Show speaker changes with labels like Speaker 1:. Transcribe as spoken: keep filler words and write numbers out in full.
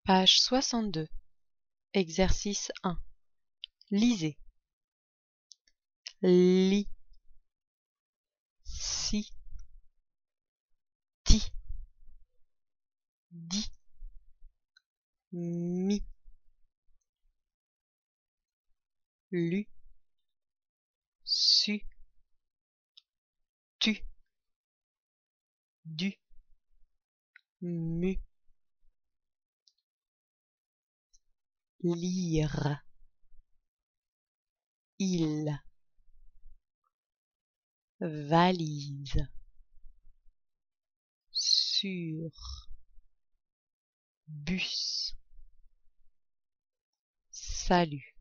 Speaker 1: Page soixante-deux. Exercice un. Lisez. Li, si, ti, di, mi, lu, su, tu, du, mu. Lire. Il. Valise. Sur. Bus. Salut.